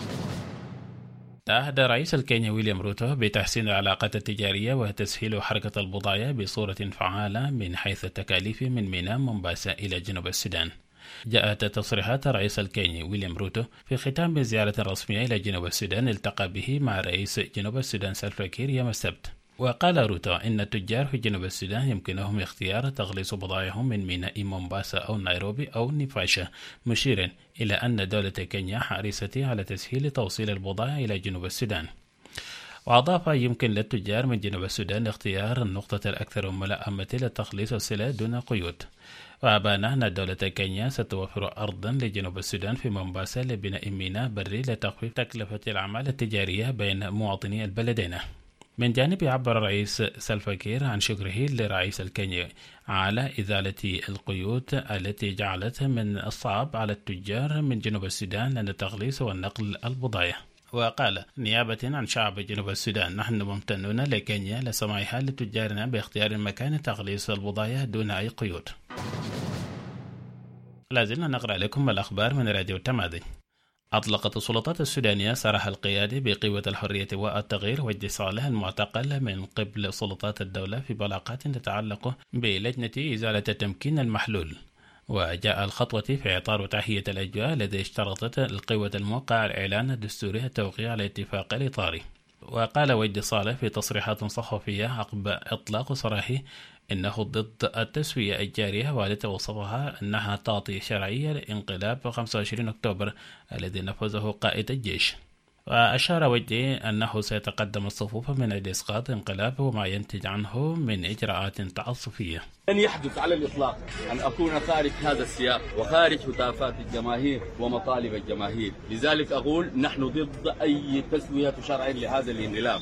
تعهد رئيس الكينيا ويليام روتو بتحسين العلاقات التجارية وتسهيل حركة البضائع بصورة فعالة من حيث التكاليف من ميناء مومباسا إلى جنوب السودان. جاءت تصريحات رئيس الكيني ويليام روتو في ختام زيارة رسمية إلى جنوب السودان التقى به مع رئيس جنوب السودان سالفا كير يوم السبت. وقال روتو إن التجار في جنوب السودان يمكنهم اختيار تخليص بضائعهم من ميناء مومباسا أو نيروبي أو نيفاشا، مشيرا إلى أن دولة كينيا حريصة على تسهيل توصيل البضائع إلى جنوب السودان. وأضاف يمكن للتجار من جنوب السودان اختيار النقطة الأكثر ملائمة لتخليص السلع دون قيود. وأبان أن دولة كينيا ستوفر أرضا لجنوب السودان في مومباسا لبناء ميناء بري لتخفيف تكلفة الأعمال التجارية بين مواطني البلدين. من جانب عبر الرئيس سالفا كير عن شكره لرئيس الكينيا على إزالة القيود التي جعلت من الصعب على التجار من جنوب السودان أن التخليص والنقل البضائع. وقال نيابة عن شعب جنوب السودان نحن ممتنون لكينيا لسماحها لتجارنا باختيار مكان تخليص البضائع دون أي قيود. لازلنا نقرأ لكم الأخبار من راديو تماذج. أطلقت السلطات السودانية سراح القيادي بقوة الحرية والتغيير واتصاله المعتقل من قبل سلطات الدولة في بلاغات تتعلق بلجنة إزالة التمكين المحلول. وجاء الخطوة في إطار تحية الأجواء الذي اشترطت القوة الموقع الإعلان الدستوري التوقيع على الاتفاق الإطاري. وقال وجدي صالح في تصريحات صحفية عقب إطلاق سراحه إنه ضد التسوية الجارية والتي وصفها أنها تعطي شرعية لانقلاب 25 أكتوبر الذي نفذه قائد الجيش. وأشار وجدي أنه سيتقدم الصفوف من أجل إسقاط انقلاب وما ينتج عنه من إجراءات تعسفية. لن يحدث على الإطلاق أن أكون خارج هذا السياق وخارج هتافات الجماهير ومطالب الجماهير، لذلك أقول نحن ضد أي تسوية شرعية لهذا الانقلاب.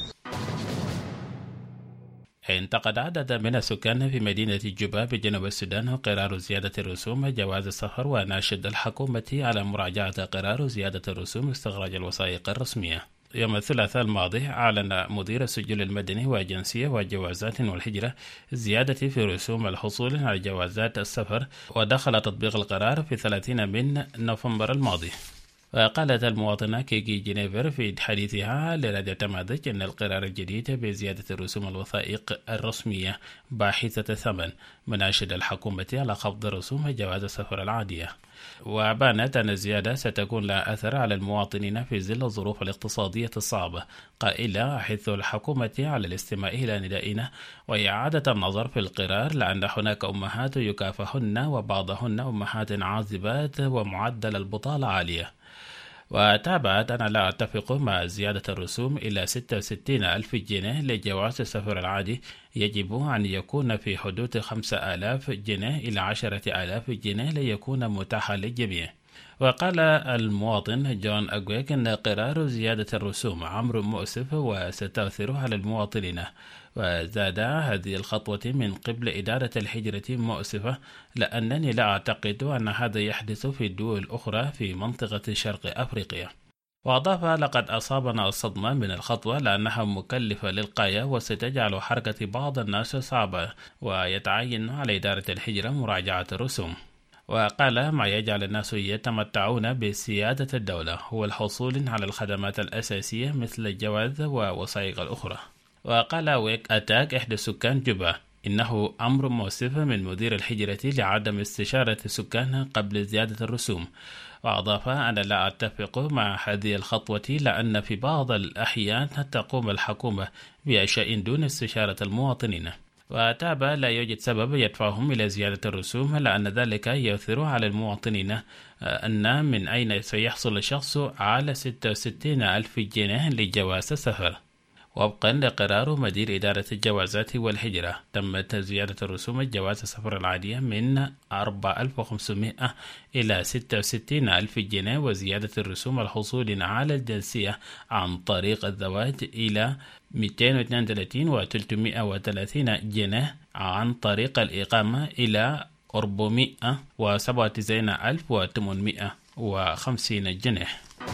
انتقد عدد من السكان في مدينة جوبا بجنوب السودان قرار زيادة الرسوم جواز السفر، وناشد الحكومة على مراجعة قرار زيادة الرسوم استخراج الوثائق الرسمية. يوم الثلاثاء الماضي أعلن مدير السجل المدني وجنسية وجوازات والهجرة زيادة في رسوم الحصول على جوازات السفر، ودخل تطبيق القرار في 30 من نوفمبر الماضي. وقالت المواطنة كيكي جينيفر في حديثها لراديو تماذج أن القرار الجديد بزيادة الرسوم الوثائق الرسمية باحثة الثمن مناشد الحكومة على خفض رسوم جواز السفر العادية. وبانت أن الزيادة ستكون لها أثر على المواطنين في ظل الظروف الاقتصادية الصعبة، قائلة أحث الحكومة على الاستماع إلى ندائنا وإعادة النظر في القرار، لأن هناك أمهات يكافحن وبعضهن أمهات عازبات ومعدل البطالة عالية. وتابعت أنا لا أتفق مع زيادة الرسوم إلى 66,000 جنيه لجواز السفر العادي، يجب أن يكون في حدود 5,000 جنيه إلى 10,000 جنيه ليكون متاحا للجميع. وقال المواطن جون أغويك أن قرار زيادة الرسوم أمر مؤسف وستؤثر على المواطنين، وزاد هذه الخطوة من قبل إدارة الهجرة مؤسفة، لأنني لا أعتقد أن هذا يحدث في الدول الأخرى في منطقة شرق أفريقيا. وأضاف لقد أصابنا الصدمة من الخطوة لأنها مكلفة للغاية وستجعل حركة بعض الناس صعبة، ويتعين على إدارة الهجرة مراجعة الرسوم. وقال ما يجعل الناس يتمتعون بسيادة الدولة هو الحصول على الخدمات الأساسية مثل الجواز ووثائق الأخرى. وقال ويك أتاك إحدى سكان جوبا إنه أمر مؤسف من مدير الهجرة لعدم استشارة السكان قبل زيادة الرسوم. وأضاف أنا لا أتفق مع هذه الخطوة لأن في بعض الأحيان تقوم الحكومة بأشياء دون استشارة المواطنين. وتاب لا يوجد سبب يدفعهم إلى زيادة الرسوم لأن ذلك يؤثر على المواطنين أن من أين سيحصل الشخص على 66,000 جنيه لجواز السفر. وفقا لقرار مدير إدارة الجوازات والهجرة تمت زيادة الرسوم الجواز السفر العادية من 4,500 إلى 66,000 جنيه وزيادة الرسوم الحصول على الجنسية عن طريق الزواج إلى 232 و 330 جنيه عن طريق الإقامة إلى 497,850 جنيه.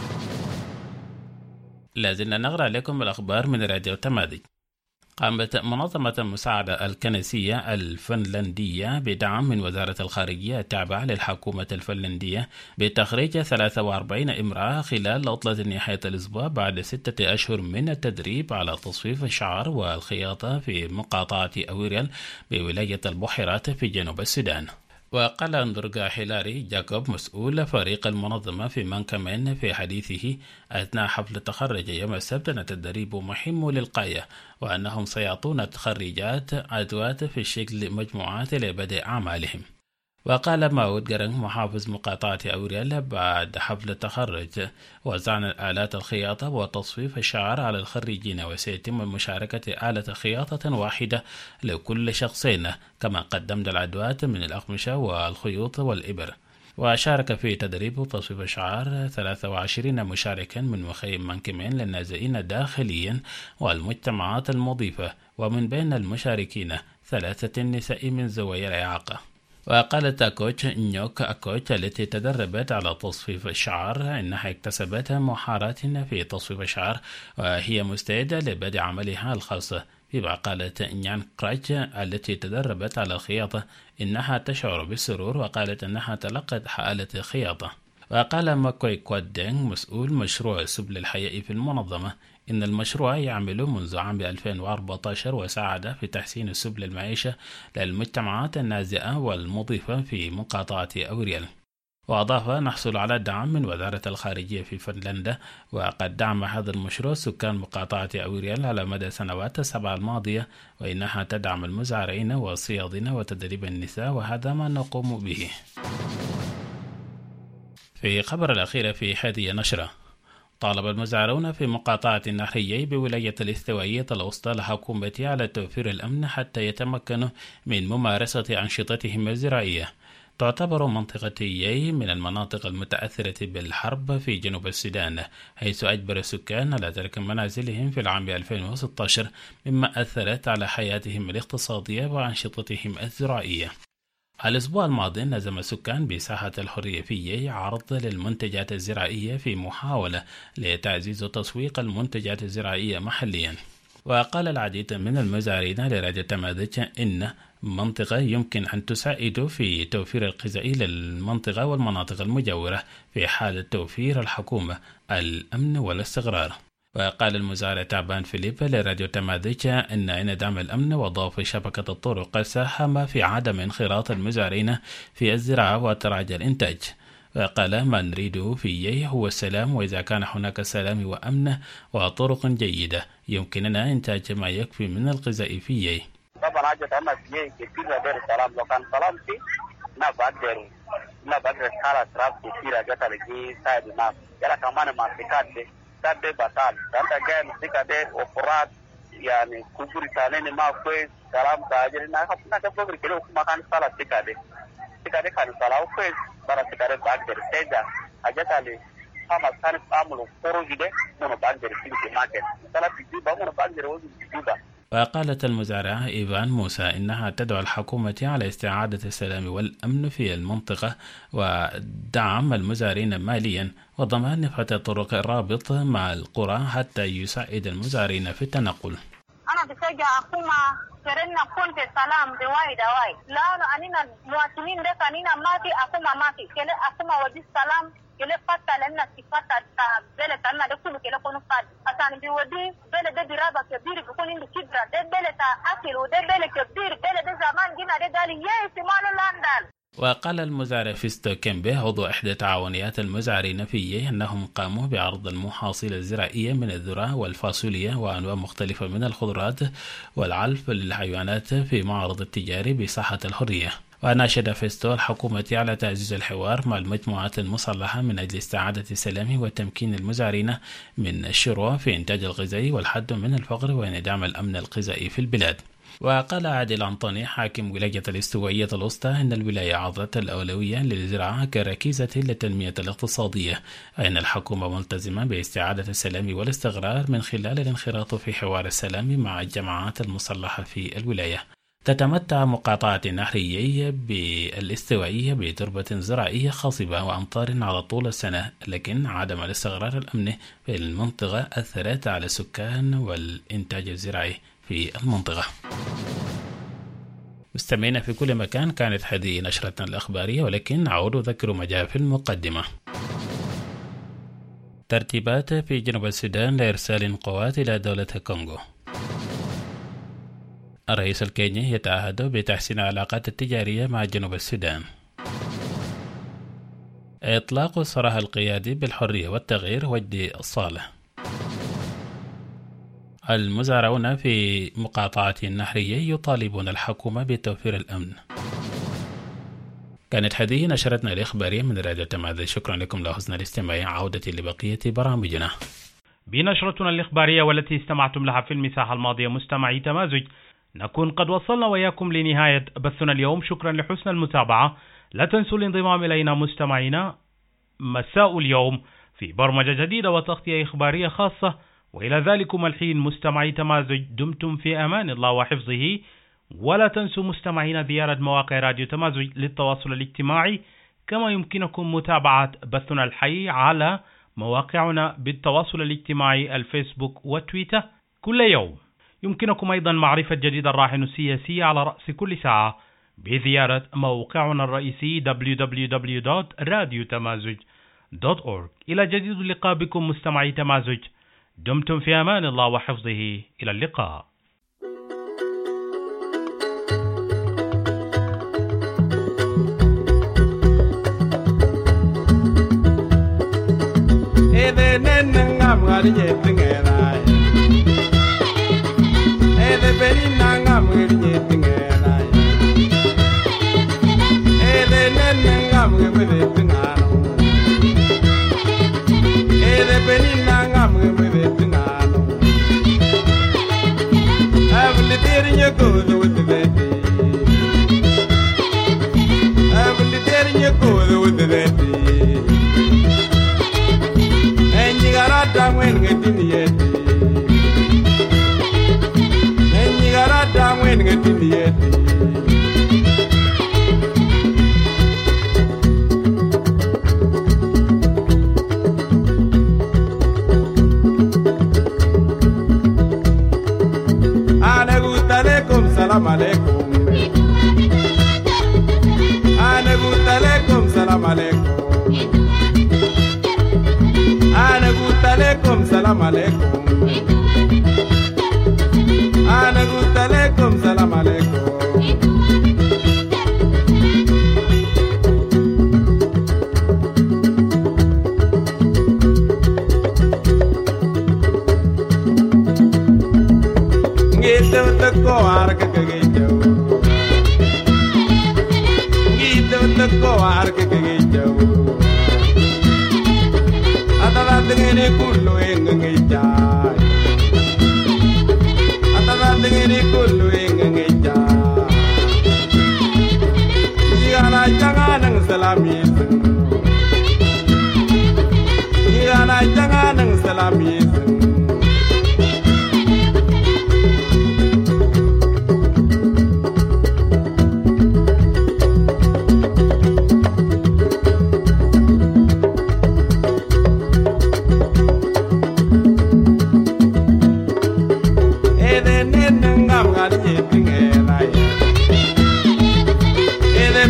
لازلنا نقرأ لكم الأخبار من راديو تماذج. قامت منظمة المساعدة الكنسية الفنلندية بدعم من وزارة الخارجية التابعة للحكومة الفنلندية بتخريج 43 امرأة خلال عطلة نهاية الأسبوع بعد 6 أشهر من التدريب على تصفيف الشعر والخياطة في مقاطعة أويريال بولاية البحيرات في جنوب السودان. وقال أندرغا هيلاري جاكوب مسؤول فريق المنظمة في مانكامين في حديثه أثناء حفل التخرج يوم السبت أن التدريب مهم للغاية وأنهم سيعطون الخريجات أدوات في شكل مجموعات لبدء أعمالهم. وقال ماود جرنج محافظ مقاطعة أوريال بعد حفل التخرج وزعنا آلات الخياطة وتصفيف الشعر على الخريجين وسيتم مشاركة آلة خياطة واحدة لكل شخصين كما قدمنا الأدوات من الأقمشة والخيوط والإبر. وشارك في تدريب تصفيف الشعر 23 مشاركا من مخيم مانكمين للنازئين داخليا والمجتمعات المضيفة ومن بين المشاركين 3 نساء من ذوي الإعاقة. وقالت أكوتش نيوك أكوتش التي تدربت على تصفيف الشعر إنها اكتسبت مهارات في تصفيف الشعر وهي مستعدة لبدء عملها الخاصة. فيما قالت نيان كرايتش التي تدربت على الخياطة إنها تشعر بالسرور وقالت أنها تلقت حالة خياطة. وقال ماكوي كوادينغ مسؤول مشروع سبل الحياة في المنظمة إن المشروع يعمل منذ عام 2014 وساعد في تحسين سبل المعيشة للمجتمعات النازئة والمضيفة في مقاطعة أوريال. وأضاف نحصل على دعم من وزارة الخارجية في فنلندا وقد دعم هذا المشروع سكان مقاطعة أوريال على مدى سنوات 7 الماضية وإنها تدعم المزارعين والصيادين وتدريب النساء وهذا ما نقوم به. في خبر الأخير في هذه النشرة طالب المزارعون في مقاطعة النهرية بولاية الاستوائية الوسطى الحكومة على توفير الأمن حتى يتمكنوا من ممارسة أنشطتهم الزراعية. تعتبر منطقة يي من المناطق المتأثرة بالحرب في جنوب السودان حيث أجبر السكان على ترك منازلهم في العام 2016 مما أثرت على حياتهم الاقتصادية وأنشطتهم الزراعية. الأسبوع الماضي نظم السكان بساحة الحرية في يي عرض للمنتجات الزراعية في محاولة لتعزيز تسويق المنتجات الزراعية محليا. وقال العديد من المزارعين لراديو تماذج إن منطقة يمكن أن تساعد في توفير الغذاء للمنطقة والمناطق المجاورة في حال توفير الحكومة الأمن والاستقرار. وقال المزارع تعبان فيليب لراديو تماذج إن انعدام الأمن وضعف شبكة الطرق ساهم في عدم انخراط المزارعين في الزراعة وتراجع الإنتاج. وقال ما نريده في يي هو السلام وإذا كان هناك سلام وأمن وطرق جيدة يمكننا إنتاج ما يكفي من الغذاء في يي. طبعا حاجة أنا في يي كثير غير سلام لو كان سلام في ما بقدر حالة تراب كثيرة جت على سايد الناس يلا كمان ما فكرت تبدأ بطال أنت جاي مسكة ده وفرات يعني كبر ثاني ما كويس سلام تاجرنا خفنا كبر كده وما كان سلام سكة ده كان سلام كويس bara sekare bagder seja ajata le kama sana amlo koroji de mono bagder fi market sala tiba mono bagder wozi tiba. وقالت المزارعة إيفان موسى إنها تدعو الحكومة على استعادة السلام والأمن في المنطقة ودعم المزارعين ماليا وضمان فتح طرق الرابط مع القرى حتى يساعد المزارعين في التنقل. أنا بشجع حكومة كرنا كون في السلام دواي لأنه kanina muwatinin de kanina mati akuma mati kele akuma wadi salam kele fatta lana sifata ta bele tanna de kulu kele kono fad asani bi wadi bele de diraba ke biri ko ni kibra de bele ta akilu de bele ke biri bele de zaman gina de dali yesi manu landal. وقال المزارع فيستو كيمبي عضو إحدى تعاونيات المزارعين في أنهم قاموا بعرض المحاصيل الزراعية من الذرة والفاصوليا وأنواع مختلفة من الخضروات والعلف للحيوانات في معرض التجاري بساحة الحرية. وناشد فيستو الحكومة على تعزيز الحوار مع المجموعات المسلحة من أجل استعادة السلام وتمكين المزارعين من الشروع في إنتاج الغذائي والحد من الفقر وإدعام الأمن الغذائي في البلاد. وقال عادل عنطاني حاكم ولاية الاستوائية الوسطى أن الولاية عرضت الأولوية للزراعة كركيزة للتنمية الاقتصادية، أن الحكومة ملتزمة باستعادة السلام والاستقرار من خلال الانخراط في حوار السلام مع الجماعات المسلحة في الولاية. تتمتع مقاطعة النهرية بالاستوائية بتربة زراعية خصبة وأمطار على طول السنة، لكن عدم الاستقرار الأمني في المنطقة أثرت على السكان والإنتاج الزراعي في المنطقة. مستمعين في كل مكان، كانت هذه نشرتنا الأخبارية، ولكن أعود أذكر ما جاء في المقدمة. ترتيبات في جنوب السودان لإرسال قوات إلى دولة الكونغو. الرئيس الكيني يتعهد بتحسين العلاقات التجارية مع جنوب السودان. إطلاق الصراع القيادي بالحرية والتغيير وجدي الصالح. المزارعون في مقاطعة النهرية يطالبون الحكومة بتوفير الأمن. كانت هذه نشرتنا الإخبارية من راديو تمازج. شكرا لكم لحسن الاستماع. عودة لبقية برامجنا. بنشرتنا الإخبارية والتي استمعتم لها في المساحة الماضية مستمعي تمازج، نكون قد وصلنا وإياكم لنهاية بثنا اليوم. شكرا لحسن المتابعة. لا تنسوا الانضمام إلينا مستمعينا مساء اليوم في برمجة جديدة وتغطية إخبارية خاصة. وإلى ذلكم الحين مستمعي تمازج، دمتم في أمان الله وحفظه. ولا تنسوا مستمعينا زيارة مواقع راديو تمازج للتواصل الاجتماعي، كما يمكنكم متابعة بثنا الحي على مواقعنا بالتواصل الاجتماعي الفيسبوك وتويتر كل يوم. يمكنكم أيضا معرفة جديد الراهن السياسي على رأس كل ساعة بزيارة موقعنا الرئيسي www.radiotamazoj.org. إلى جديد اللقاء بكم مستمعي تمازج، دمتم في أمان الله وحفظه. إلى اللقاء.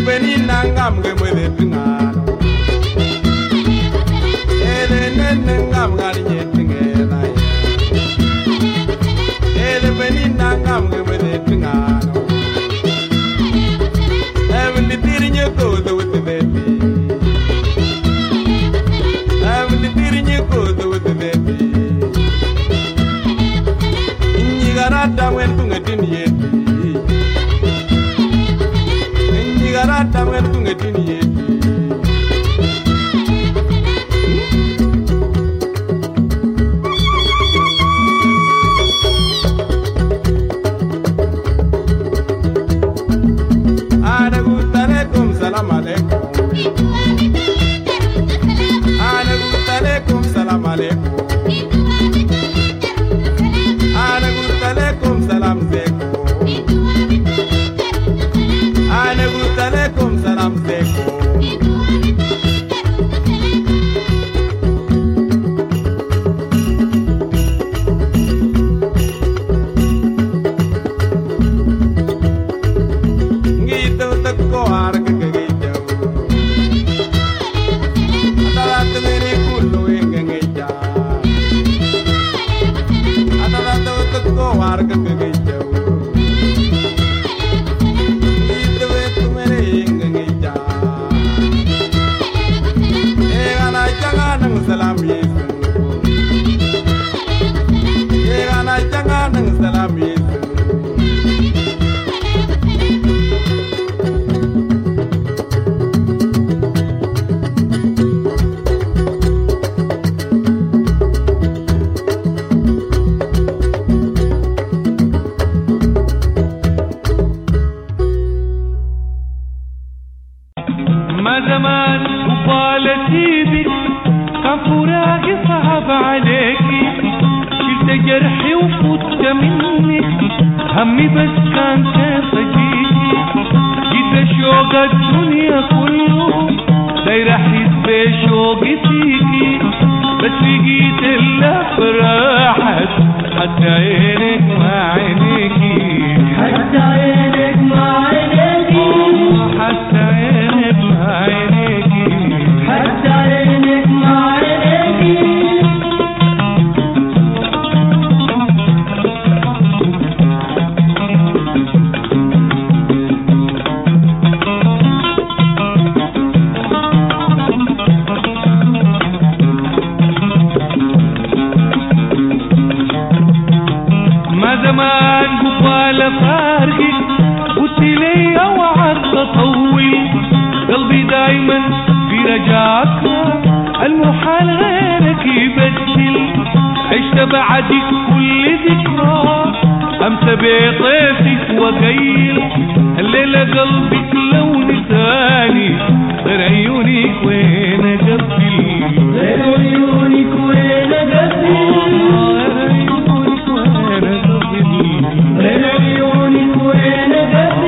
beni nangam ge mwede pingano ele nengam ngari nyetengela ele beni nangam ge mwede pingano evli tirinye ko do with the baby evli tirinye ko do with the baby inyi garata wentu ngetini yeti inyi garata wentu ngetini yeti salam alaikum salam alaikum salam zeko salam zeko ngito takko arga warga kegeja itu itu mereng ngeja ana jangan salam yesu ana jangan salam yesu جرحي وفوت مني همي بس كان تفجيتي جيت شوق الدنيا كله داير احس بشوقي فيكي بس لقيت الا فرحت حتى عينك مع عينيكي حتى عينك مع عينيكي حتى عينك مع عينيكي حتى عينك مع عينيكي قلبي دايما في رجاك المحال غيرك يبدل عشت بعدك كل ذكرى امسى بطيفك وقيل الليلة قلبك لون ثاني غير عيونك وين قبل غير عيونك وين قبل غير عيونك وين قبل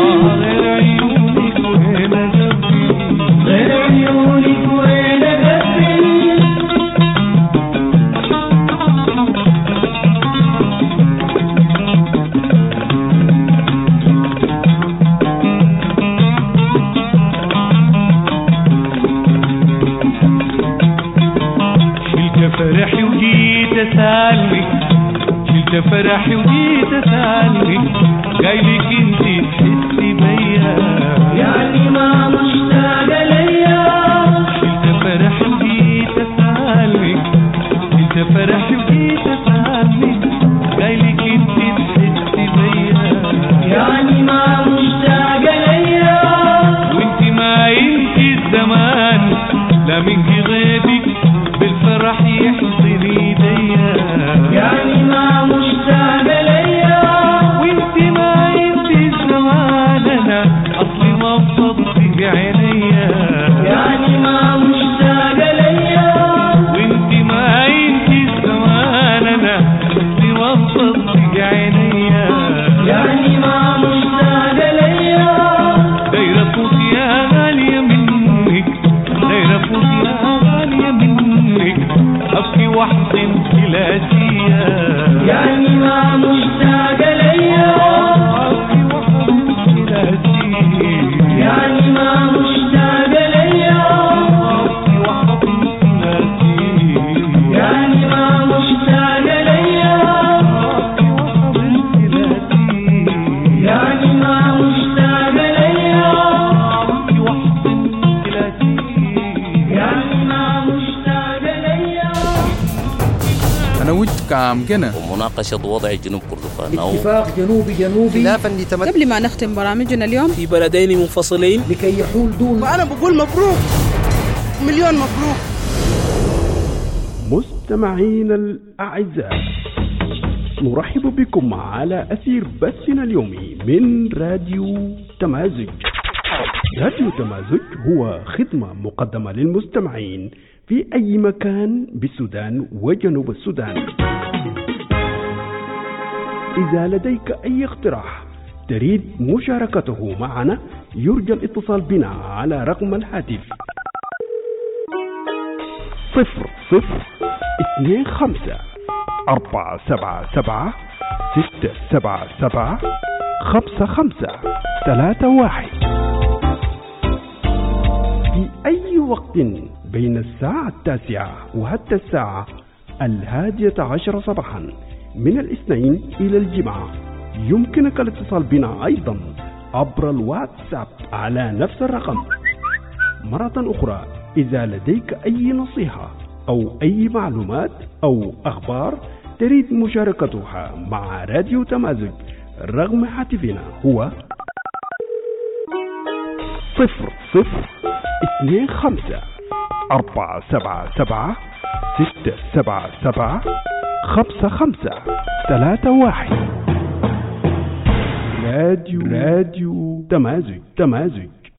غير عيونك وين قبل فرحي وجيت اسالك شلت فرحي وجيت اسالك جايلك انتي تحسي بيا يعني ما مشتاقه ليا شلت فرحي وجيت اسالك شلت فرحي وجيت اسالك جايلك انتي تحسي بيا يعني ما مشتاقه ليا وانتي ما انتي الزمان لا منكي غيبك بالفرح يحضن ايديا يعني ما مشتاق ليا وانت ما انت الزمان برنامجنا ومناقشة وضع جنوب كردفان اتفاق جنوبي خلافا لتمكن قبل ما نختم برامجنا اليوم في بلدين منفصلين لكي يحول دون. وأنا بقول مبروك، مليون مبروك. مستمعينا الأعزاء، نرحب بكم على أثير بثنا اليومي من راديو تمازج. راديو تمازج هو خدمة مقدمة للمستمعين في أي مكان بالسودان وجنوب السودان. إذا لديك أي اقتراح تريد مشاركته معنا يرجى الاتصال بنا على رقم الهاتف 00254776775531. في أي وقت بين الساعة 9 وحتى الساعة 11 صباحا من الاثنين إلى الجمعة يمكنك الاتصال بنا أيضا عبر الواتساب على نفس الرقم. مرة أخرى، إذا لديك أي نصيحة أو أي معلومات أو أخبار تريد مشاركتها مع راديو تمازج، رقم هاتفنا هو 00254776775531. راديو تمازج.